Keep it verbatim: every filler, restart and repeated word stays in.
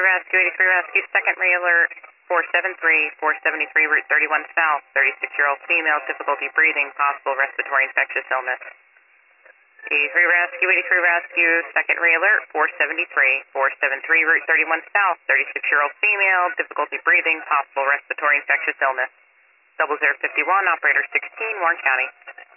Rescue, eighty-three Rescue, second re-alert, four seven three, four seventy-three, Route thirty-one South, thirty-six-year-old female, difficulty breathing, possible respiratory infectious illness. eighty-three Rescue, eighty-three Rescue, second re-alert, four seventy-three, four seventy-three, Route thirty-one South, thirty-six-year-old female, difficulty breathing, possible respiratory infectious illness. Double zero fifty-one, operator sixteen, Warren County.